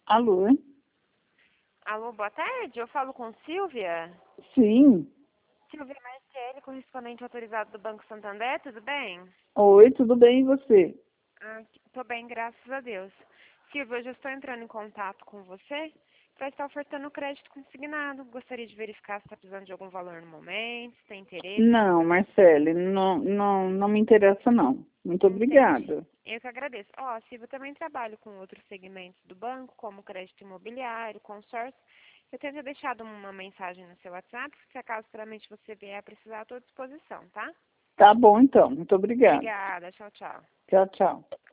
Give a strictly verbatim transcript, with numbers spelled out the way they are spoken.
Alô? Alô, boa tarde. Eu falo com Silvia. Sim. Silvia Marcelli, correspondente autorizado do Banco Santander, tudo bem? Oi, tudo bem e você? Ah, tô bem, graças a Deus. Silvia, eu já estou entrando em contato com você para estar ofertando crédito consignado. Gostaria de verificar se está precisando de algum valor no momento, se tem interesse. Não, Marcele, não, não, não me interessa não. Muito Entendi. obrigada. Eu que agradeço. Ó, Silvia, eu também trabalho com outros segmentos do banco, como crédito imobiliário, consórcio. Eu tenho deixado uma mensagem no seu WhatsApp, se acaso futuramente você vier a precisar, estou à disposição, tá? Tá bom então, muito obrigada. Obrigada. Tchau, tchau. Tchau, tchau.